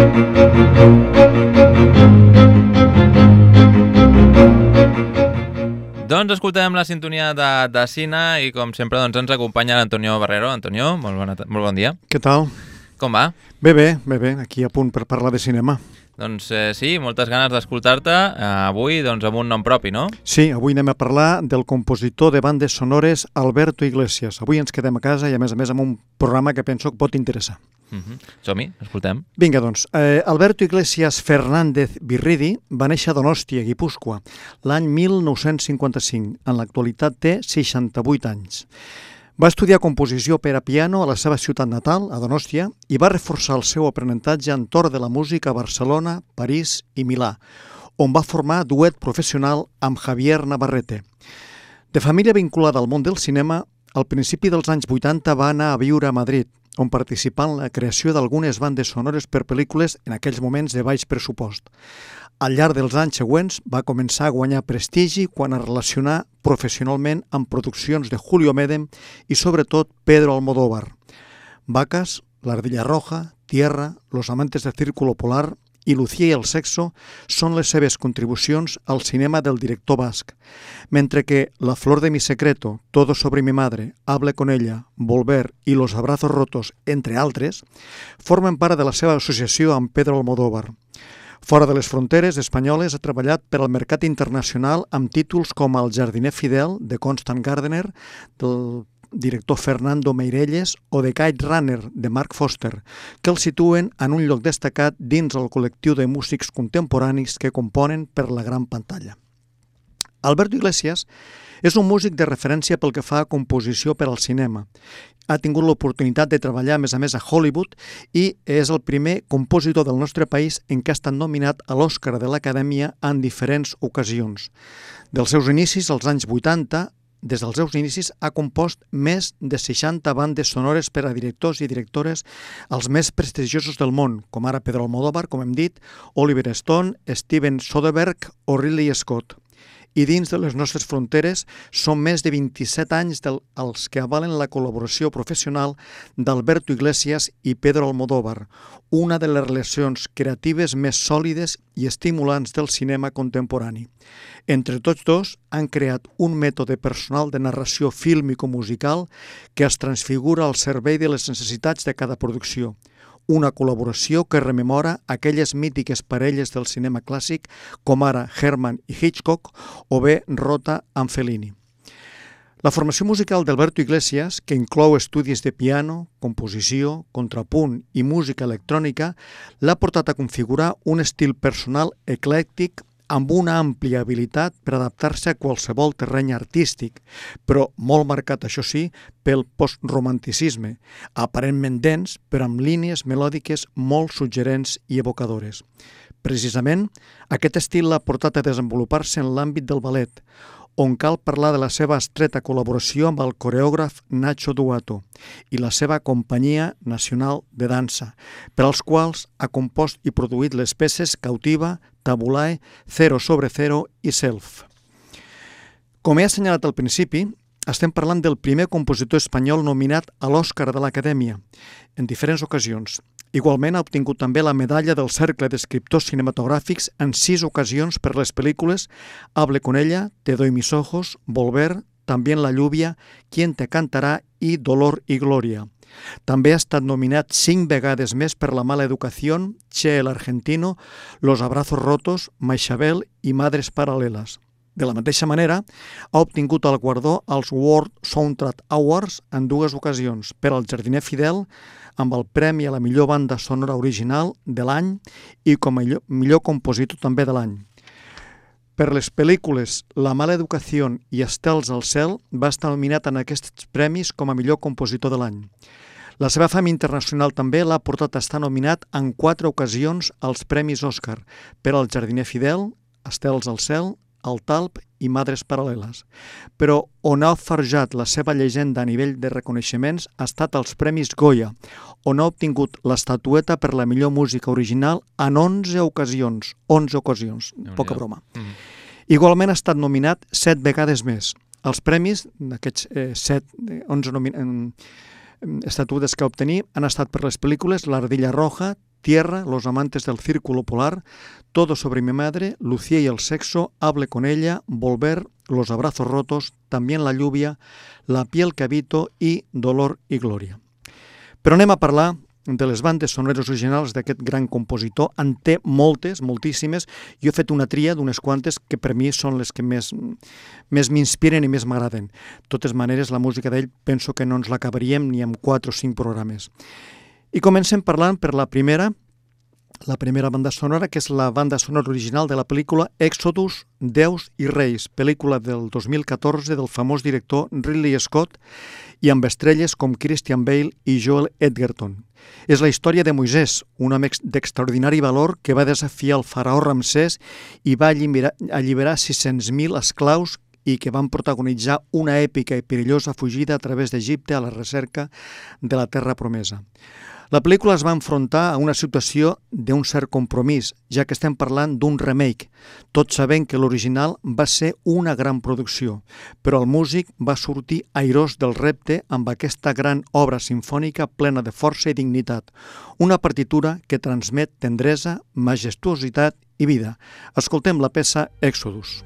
Doncs escoltem la sintonia de Cine i com sempre ens acompanya l'Antonio Barrero. Antonio, molt bon dia. Què tal? Com va? Bé, aquí a punt per parlar de cinema. Doncs sí, moltes ganes d'escoltar-te. Avui amb un nom propi, no? Sí, avui anem a parlar del compositor de bandes sonores Alberto Iglesias. Avui ens quedem a casa i a més amb un programa que penso que pot interessar. Som-hi, escoltem. Vinga, doncs. Alberto Iglesias Fernández Virridi va néixer a Donòstia, Guipúscoa, l'any 1955. En l'actualitat té 68 anys. Va estudiar composició per a piano a la seva ciutat natal, a Donòstia, i va reforçar el seu aprenentatge entorn de la música a Barcelona, París i Milà, on va formar duet professional amb Javier Navarrete. De família vinculada al món del cinema, al principi dels anys 80 va anar a viure a Madrid, on participà en la creació d'algunes bandes sonores per pel·lícules en aquells moments de baix pressupost. Al llarg dels anys següents va començar a guanyar prestigi quan es relacionà professionalment amb produccions de Julio Medem i sobretot Pedro Almodóvar. Vacas, L'Ardilla Roja, Tierra, Los amantes del Círculo Polar i Lucía y el sexo són les seves contribucions al cinema del director basc, mentre que La flor de mi secreto, Todo sobre mi madre, Hable con ella, Volver i Los abrazos rotos, entre altres, formen part de la seva associació amb Pedro Almodóvar. Fora de les fronteres espanyoles ha treballat per al mercat internacional amb títols com El jardiner fidel, de Constant Gardener, del director Fernando Meirelles, o The Kite Runner, de Mark Foster, que el situen en un lloc destacat dins el col·lectiu de músics contemporanis que componen per la gran pantalla. Alberto Iglesias és un músic de referència pel que fa a composició per al cinema. Ha tingut l'oportunitat de treballar, a més, a Hollywood i és el primer compositor del nostre país en què ha estat nominat a l'Oscar de l'Acadèmia en diferents ocasions. Dels seus inicis, als anys 80, des dels seus inicis ha compost més de 60 bandes sonores per a directors i directores els més prestigiosos del món, com ara Pedro Almodóvar, com hem dit, Oliver Stone, Steven Soderbergh o Ridley Scott. I dins de les nostres fronteres són més de 27 anys els que avalen la col·laboració professional d'Alberto Iglesias i Pedro Almodóvar, una de les relacions creatives més sòlides i estimulants del cinema contemporani. Entre tots dos han creat un mètode personal de narració fílmico-musical que es transfigura al servei de les necessitats de cada producció. Una col·laboració que rememora aquelles mítiques parelles del cinema clàssic com ara Herman i Hitchcock o bé Rota amb Fellini. La formació musical d'Alberto Iglesias, que inclou estudis de piano, composició, contrapunt i música electrònica, l'ha portat a configurar un estil personal eclèctic amb una àmplia habilitat per adaptar-se a qualsevol terreny artístic, però molt marcat, això sí, pel postromanticisme, aparentment dens, però amb línies melòdiques molt suggerents i evocadores. Precisament, aquest estil l'ha portat a desenvolupar-se en l'àmbit del ballet, on cal parlar de la seva estreta col·laboració amb el coreògraf Nacho Duato i la seva Companyia Nacional de Dansa, per als quals ha compost i produït les peces Cautiva, Tabulae, Zero sobre Zero i Self. Com he assenyalat al principi, estem parlant del primer compositor espanyol nominat a l'Oscar de l'Acadèmia en diferents ocasions. Igualment ha obtingut també la medalla del Cercle d'Escriptors Cinematogràfics en 6 ocasions per les pel·lícules Hable con ella, Te doy mis ojos, Volver, También la lluvia, Quién te cantará i Dolor y Gloria. També ha estat nominat 5 vegades més per La mala educación, Che el argentino, Los abrazos rotos, Maixabel i Madres paral·leles. De la mateixa manera, ha obtingut el guardó als World Soundtrack Awards en 2 ocasions, per al jardiner fidel, amb el Premi a la millor banda sonora original de l'any i com a millor compositor també de l'any. Per les pel·lícules La mala educación i Estels al cel va estar nominat en aquests premis com a millor compositor de l'any. La seva fama internacional també l'ha portat a estar nominat en 4 ocasions als Premis Òscar per al jardiner fidel, Estels al cel, El talp i Madres paral·leles. Però on ha forjat la seva llegenda a nivell de reconeixements ha estat als Premis Goya, on ha obtingut l'estatueta per la millor música original en 11 ocasions. 11 ocasions, poca broma. Igualment ha estat nominat 7 vegades més. Els premis d'aquests 11 estatuetes que ha obtenir han estat per les pel·lícules L'Ardilla Roja, Tierra, Los amantes del círculo polar, Todo sobre mi madre, Lucía y el sexo, Hable con ella, Volver, Los abrazos rotos, También la lluvia, La piel que habito i Dolor i glòria. Però anem a parlar de les bandes sonores originals d'aquest gran compositor. En té moltes, moltíssimes. Jo he fet una tria d'unes quantes que per mi són les que més m'inspiren i més m'agraden. De totes maneres, la música d'ell penso que no ens l'acabaríem ni amb 4 o 5 programes. I comencem parlant per la primera banda sonora, que és la banda sonora original de la pel·lícula Exodus, Déus i Reis, pel·lícula del 2014 del famós director Ridley Scott i amb estrelles com Christian Bale i Joel Edgerton. És la història de Moisès, un home d'extraordinari valor que va desafiar el faraó Ramsès i va alliberar 600.000 esclaus i que van protagonitzar una èpica i perillosa fugida a través d'Egipte a la recerca de la terra promesa. La pel·lícula es va enfrontar a una situació d'un cert compromís, ja que estem parlant d'un remake, tot sabent que l'original va ser una gran producció, però el músic va sortir airós del repte amb aquesta gran obra simfònica plena de força i dignitat, una partitura que transmet tendresa, majestuositat i vida. Escoltem la peça Exodus.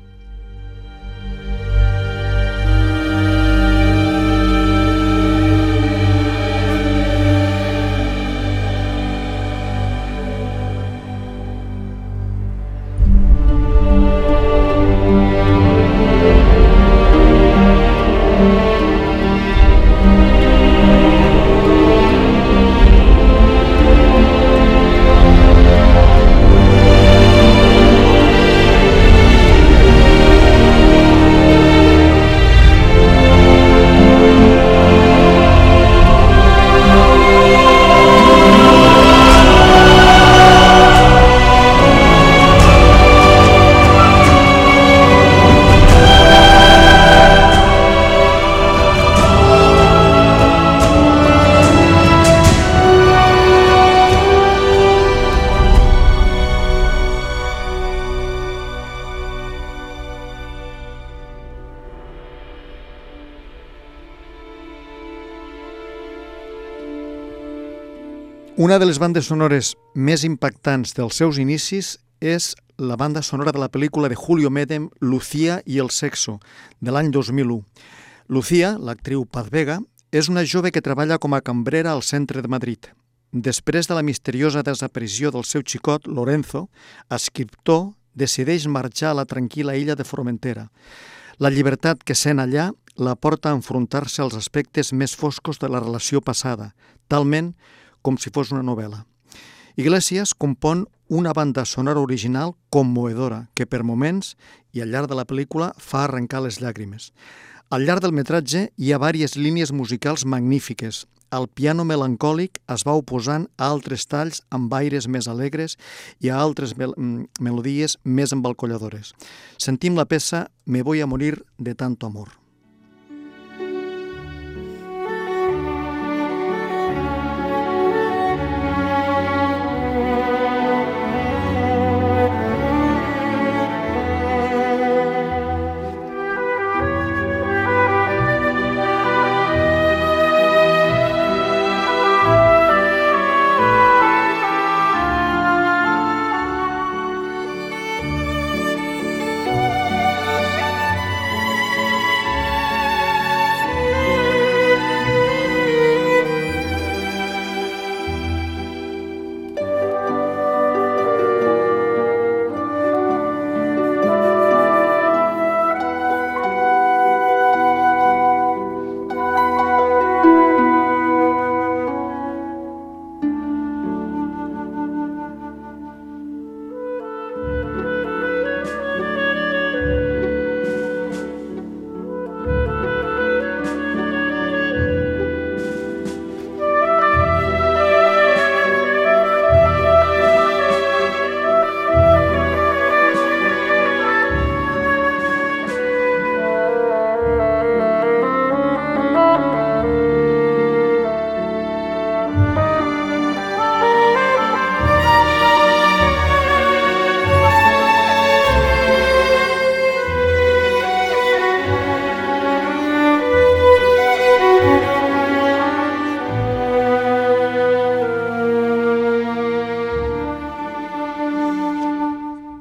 Una de les bandes sonores més impactants dels seus inicis és la banda sonora de la pel·lícula de Julio Medem, Lucía y el sexo, de l'any 2001. Lucía, l'actriu Paz Vega, és una jove que treballa com a cambrera al centre de Madrid. Després de la misteriosa desaparició del seu xicot, Lorenzo, escriptor, decideix marxar a la tranquil·la illa de Formentera. La llibertat que sent allà la porta a enfrontar-se als aspectes més foscos de la relació passada, talment com si fos una novel·la. Iglesias compon una banda sonora original commovedora que per moments i al llarg de la pel·lícula fa arrencar les llàgrimes. Al llarg del metratge hi ha diverses línies musicals magnífiques. El piano melancòlic es va oposant a altres talls amb aires més alegres i a altres melodies més embalcolladores. Sentim la peça Me voy a morir de tanto amor.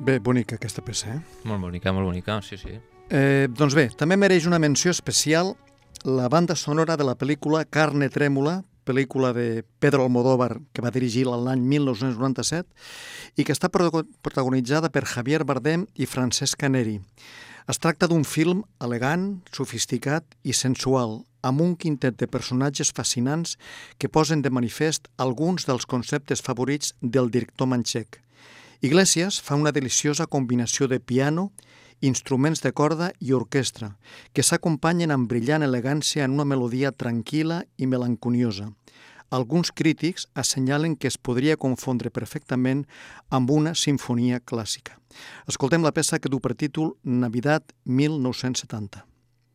Bé, bonica aquesta peça, Molt bonica, sí. Doncs bé, també mereix una menció especial la banda sonora de la pel·lícula Carne Trèmula, pel·lícula de Pedro Almodóvar, que va dirigir l'any 1997 i que està protagonitzada per Javier Bardem i Francesca Neri. Es tracta d'un film elegant, sofisticat i sensual, amb un quintet de personatges fascinants que posen de manifest alguns dels conceptes favorits del director manxec. Iglesias fa una deliciosa combinació de piano, instruments de corda i orquestra, que s'acompanyen amb brillant elegància en una melodia tranquil·la i melanconiosa. Alguns crítics assenyalen que es podria confondre perfectament amb una sinfonia clàssica. Escoltem la peça que du per títol Navidad 1970.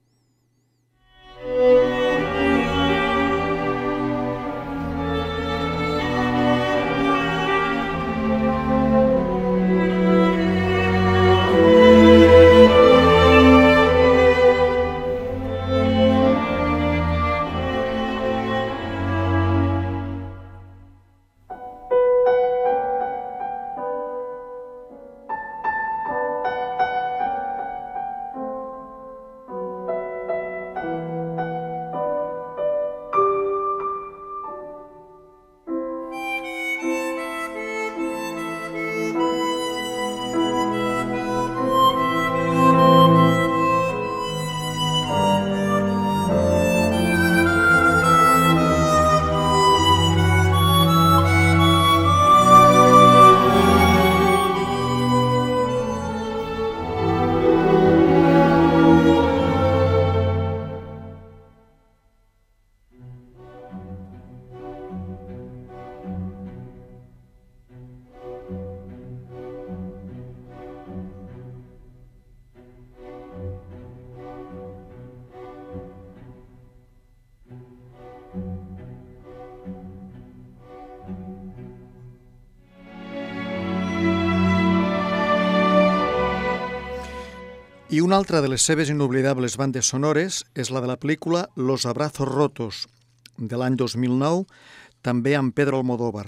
I una altra de les seves inoblidables bandes sonores és la de la pel·lícula Los Abrazos Rotos, de l'any 2009, també amb Pedro Almodóvar.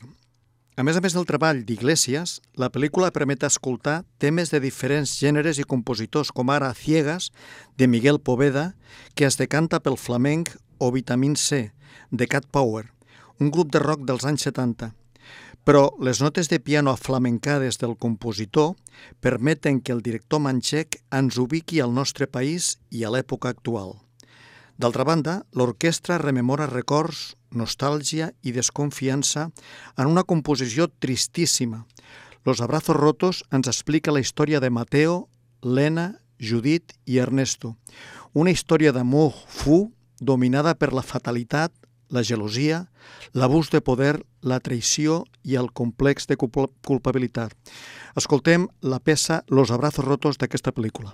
A més del treball d'Iglesias, la pel·lícula permet escoltar temes de diferents gèneres i compositors, com ara Ciegas, de Miguel Poveda, que es decanta pel flamenc, o Vitamin C, de Cat Power, un grup de rock dels anys 70. Però les notes de piano aflamencades del compositor permeten que el director manxec ens ubiqui al nostre país i a l'època actual. D'altra banda, l'orquestra rememora records, nostàlgia i desconfiança en una composició tristíssima. Los Abrazos Rotos ens explica la història de Mateo, Lena, Judit i Ernesto. Una història d'amor fu dominada per la fatalitat, la gelosia, l'abús de poder, la traïció i el complex de culpabilitat. Escoltem la peça Los Abrazos Rotos d'aquesta pel·lícula.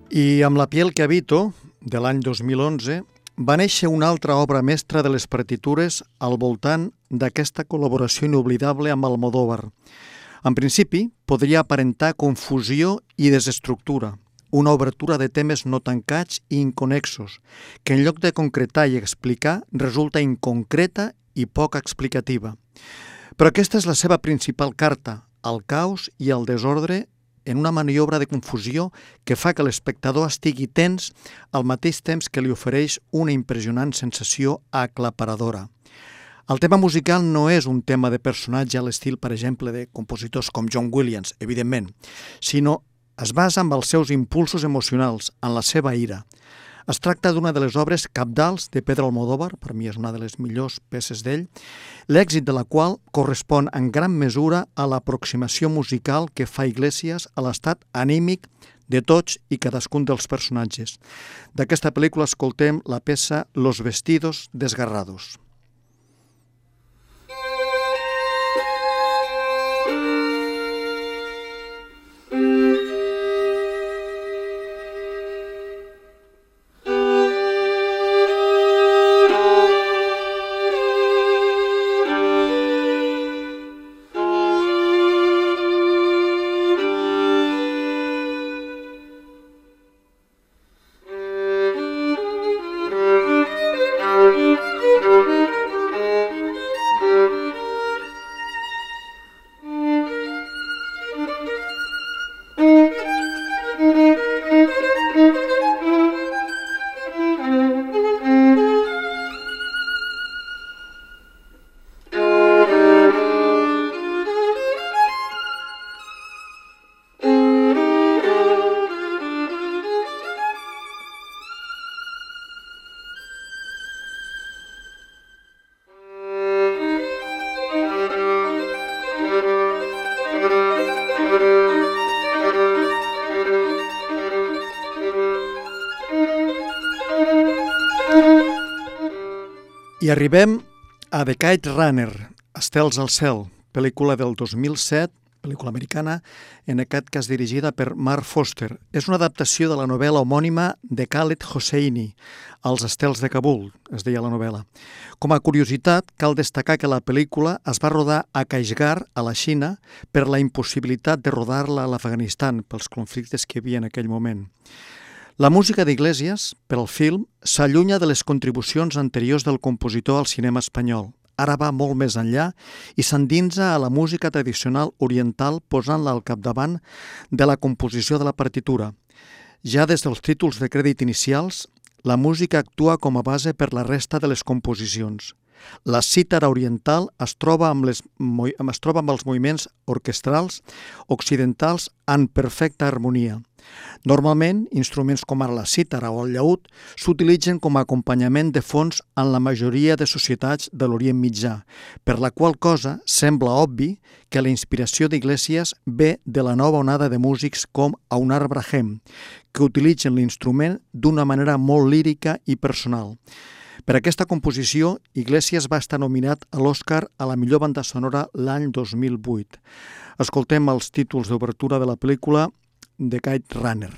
I amb La piel que habito, de l'any 2011, va néixer una altra obra mestra de les partitures al voltant d'aquesta col·laboració inoblidable amb Almodóvar. En principi, podria aparentar confusió i desestructura, una obertura de temes no tancats i inconexos, que en lloc de concretar i explicar resulta inconcreta i poc explicativa. Però aquesta és la seva principal carta, el caos i el desordre en una maniobra de confusió que fa que l'espectador estigui tens al mateix temps que li ofereix una impressionant sensació aclaparadora. El tema musical no és un tema de personatge a l'estil, per exemple, de compositors com John Williams, evidentment, sinó es basa en els seus impulsos emocionals, en la seva ira. Es tracta d'una de les obres cabdals de Pedro Almodóvar, per mi és una de les millors peces d'ell, l'èxit de la qual correspon en gran mesura a l'aproximació musical que fa Iglesias a l'estat anímic de tots i cadascun dels personatges. D'aquesta pel·lícula escoltem la peça Los vestidos desgarrados. I arribem a The Kite Runner, Estels al cel, pel·lícula del 2007, pel·lícula americana, en aquest cas dirigida per Mark Foster. És una adaptació de la novel·la homònima de Khaled Hosseini, Els estels de Kabul, es deia la novel·la. Com a curiositat, cal destacar que la pel·lícula es va rodar a Kashgar, a la Xina, per la impossibilitat de rodar-la a l'Afganistan, pels conflictes que hi havia en aquell moment. La música d'Iglesias, per al film, s'allunya de les contribucions anteriors del compositor al cinema espanyol. Ara va molt més enllà i s'endinsa a la música tradicional oriental posant-la al capdavant de la composició de la partitura. Ja des dels títols de crèdit inicials, la música actua com a base per la resta de les composicions. La cítara oriental es troba amb els moviments orquestrals occidentals en perfecta harmonia. Normalment, instruments com ara la cítara o el llaüt s'utilitzen com a acompanyament de fons en la majoria de societats de l'Orient Mitjà, per la qual cosa sembla obvi que la inspiració d'Iglesias ve de la nova onada de músics com Aunar Brahem, que utilitzen l'instrument d'una manera molt lírica i personal. Per aquesta composició, Iglesias va estar nominat a l'Oscar a la millor banda sonora l'any 2008. Escoltem els títols d'obertura de la pel·lícula The Kite Runner.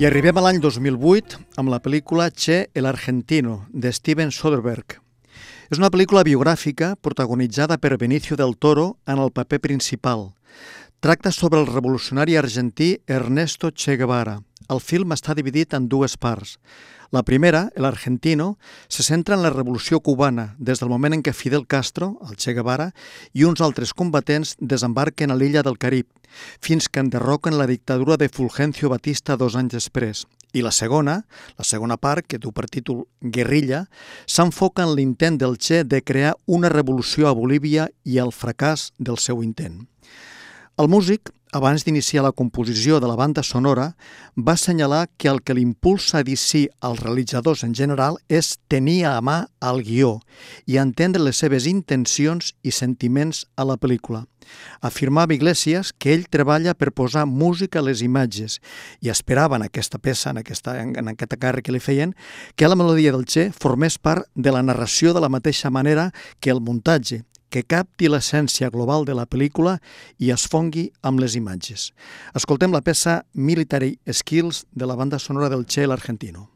I arribem a l'any 2008 amb la pel·lícula Che el Argentino, de Steven Soderbergh. És una pel·lícula biogràfica protagonitzada per Benicio del Toro en el paper principal. Tracta sobre el revolucionari argentí Ernesto Che Guevara. El film està dividit en dues parts. La primera, El Argentino, se centra en la revolució cubana, des del moment en què Fidel Castro, el Che Guevara, i uns altres combatents desembarquen a l'illa del Carib, fins que enderroquen la dictadura de Fulgencio Batista 2 anys després. I la segona part, que du per títol Guerrilla, s'enfoca en l'intent del Che de crear una revolució a Bolívia i el fracàs del seu intent. El músic, abans d'iniciar la composició de la banda sonora, va assenyalar que el que l'impulsa a dir sí als realitzadors en general és tenir a mà el guió i entendre les seves intencions i sentiments a la pel·lícula. Afirmava Iglesias que ell treballa per posar música a les imatges i esperava en aquesta peça, en aquest càrrec que li feien, que la melodia del Che formés part de la narració de la mateixa manera que el muntatge, que capti l'essència global de la pel·lícula i es fongui amb les imatges. Escoltem la peça Military Skills de la banda sonora del Che el Argentino.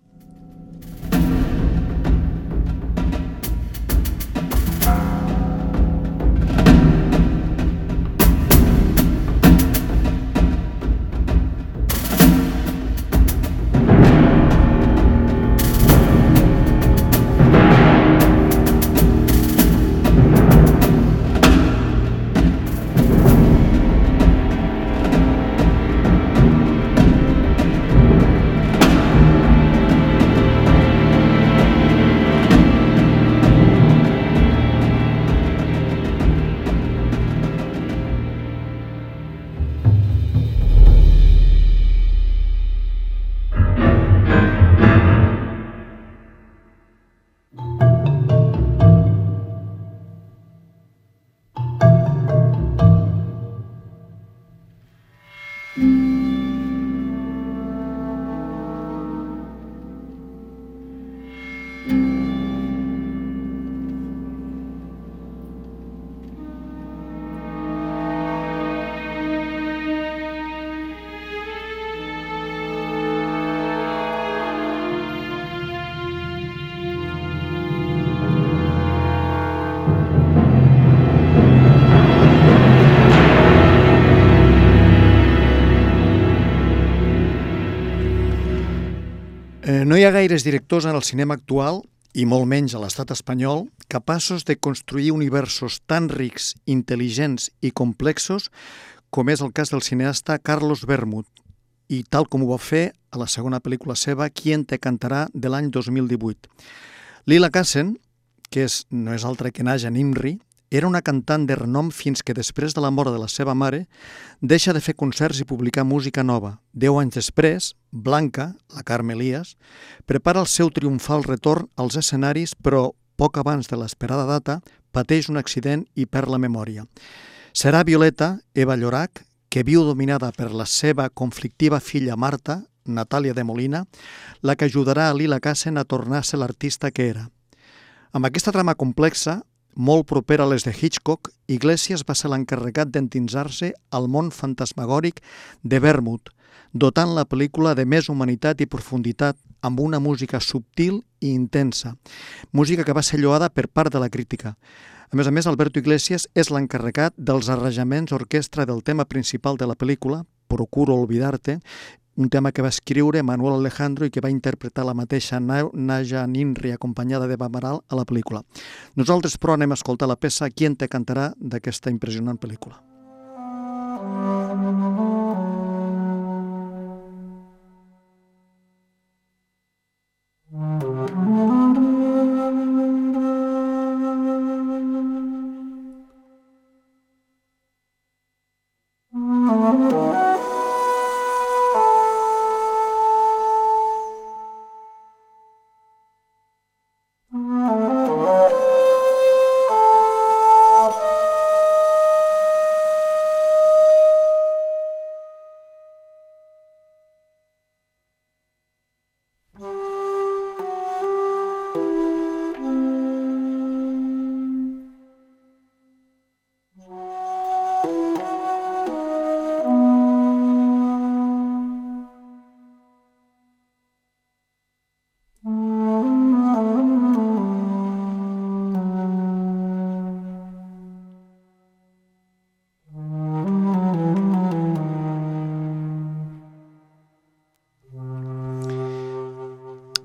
No hi ha gaires directors en el cinema actual, i molt menys a l'estat espanyol, capaços de construir universos tan rics, intel·ligents i complexos com és el cas del cineasta Carlos Bermud, i tal com ho va fer a la segona pel·lícula seva, Quién te cantará, de l'any 2018. Lila Kassen, que no és altra que Naja Nimri, era una cantant de renom fins que després de la mort de la seva mare deixa de fer concerts i publicar música nova. 10 anys després, Blanca, la Carme Elias, prepara el seu triomfal retorn als escenaris, però poc abans de l'esperada data pateix un accident i perd la memòria. Serà Violeta, Eva Llorach, que viu dominada per la seva conflictiva filla Marta, Natàlia de Molina, la que ajudarà a Lila Kassen a tornar a ser l'artista que era. Amb aquesta trama complexa, molt propera a les de Hitchcock, Iglesias va ser l'encarregat d'endinsar-se al món fantasmagòric de Bermud, dotant la pel·lícula de més humanitat i profunditat amb una música subtil i intensa, música que va ser lloada per part de la crítica. A més, Alberto Iglesias és l'encarregat dels arranjaments orquestra del tema principal de la pel·lícula, Procuro olvidarte, un tema que va escriure Manuel Alejandro i que va interpretar la mateixa Naja Nimri acompanyada d'Eva Amaral a la pel·lícula. Nosaltres, però, anem a escoltar la peça Quién te cantará d'aquesta impressionant pel·lícula.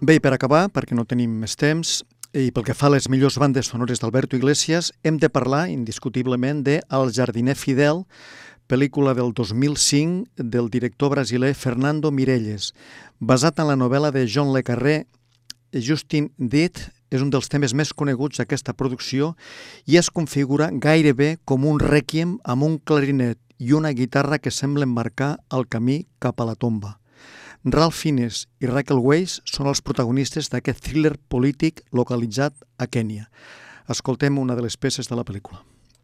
Bé, i per acabar, perquè no tenim més temps, i pel que fa a les millors bandes sonores d'Alberto Iglesias, hem de parlar indiscutiblement de El jardiner fidel, pel·lícula del 2005 del director brasiler Fernando Meirelles. Basat en la novel·la de John le Carré, Justin Deed és un dels temes més coneguts d'aquesta producció i es configura gairebé com un rèquiem amb un clarinet i una guitarra que semblen marcar el camí cap a la tomba. Ralph Fiennes i Rachel Weisz són els protagonistes d'aquest thriller polític localitzat a Kènia. Escoltem una de les peces de la pel·lícula.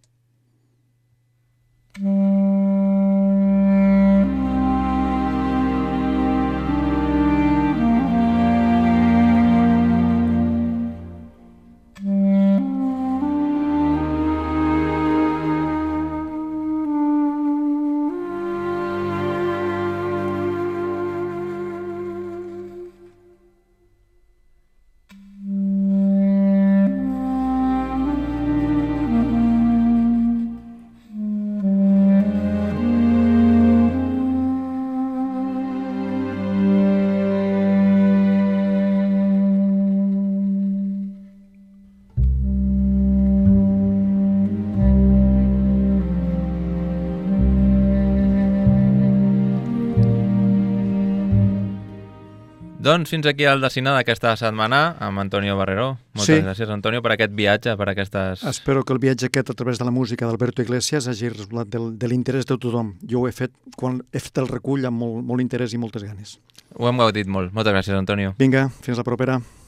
Doncs fins aquí el Decina d'aquesta setmana amb Antonio Barrero. Moltes gràcies, Antonio, per aquest viatge, per aquestes... Espero que el viatge aquest a través de la música d'Alberto Iglesias hagi resultat de l'interès de tothom. Jo ho he fet quan he fet el recull amb molt interès i moltes ganes. Ho hem gaudit molt. Moltes gràcies, Antonio. Vinga, fins la propera.